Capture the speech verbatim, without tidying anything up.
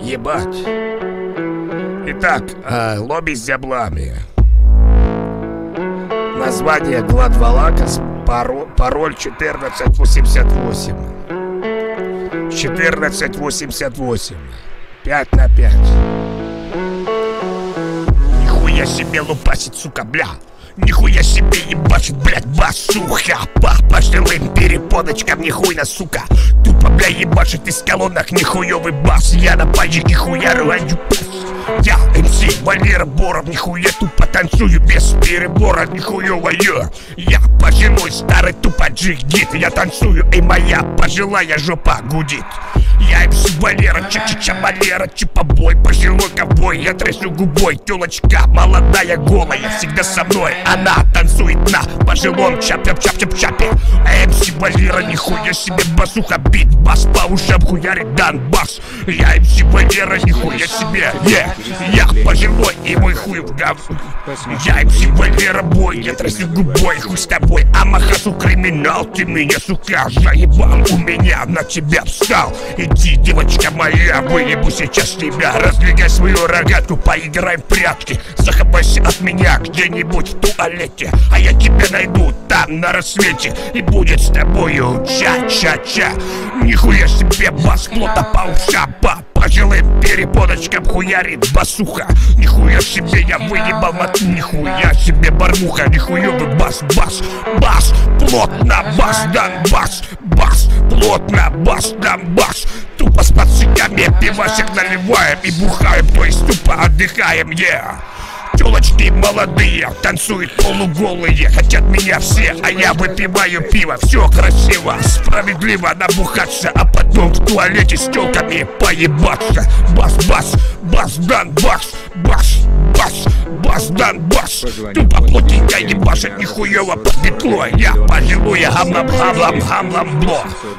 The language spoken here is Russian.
Ебать. Итак, э, лобби с зяблами. Название Гладвалакас, пароль, пароль четырнадцать восемьдесят восемь. четырнадцать восемьдесят восемь. пять на пять. Нихуя себе лупасит, сука, бля. Нихуя себе ебашит, блядь, басуха. По пожилым перепоночкам нихуя, сука. Тупо, бля, ебашит из колонок нихуёвый бас. Я на пальчике хуярю, аню пас. Я эм си Валера Боров, нихуя тупо танцую без перебора, нихуёвая. Я пожилой старый тупо джигит. Я танцую, и моя пожилая жопа гудит. Я эм си Валера, ча-ча-ча Валера, чипобой, пожилой ковбой. Я трясу губой, тёлочка молодая, голая, всегда со мной. Она танцует на пожилом чап-чап-чап-чап-чапе. эм си Валера, нихуя себе басуха, бит, бас по ушам хуярит Донбасс. Я эм си Валера, нихуя себе, yeah. Я пожилой и мой хуй в говно. Я эм си Валера, бой, я трясу губой, хуй с тобой. Амахасу криминал, ты меня, сука, заебал. У меня на тебя встал. Иди, девочка моя, выебу сейчас тебя. Раздвигай свою рогатку, поиграем в прятки. Заховайся от меня где-нибудь в туалете, а я тебя найду там на рассвете. И будет с тобою ча-ча-ча. Нихуя себе бас, плота по ушам, по пожилым перепоночкам хуярит басуха. Нихуя себе я выебал мат, нихуя себе бармуха. Нихуёвый бас, бас, бас, плотно бас, Донбасс. Бас, плотно бас, Донбасс. Тупо с пацанами пивасик наливаем и бухаем, то есть тупо отдыхаем, yeah. Тёлочки молодые, танцуют полуголые, хотят меня все, а я выпиваю пиво. Все красиво, справедливо набухаться, а потом в туалете с тёлками поебаться. Бас, бас, бас, Донбасс, бас, бас, бас, Донбасс. Тупо плотненько ебашит, нихуёво под петлой. Я пожилую, гамлам, гамлам, гамлам, бло.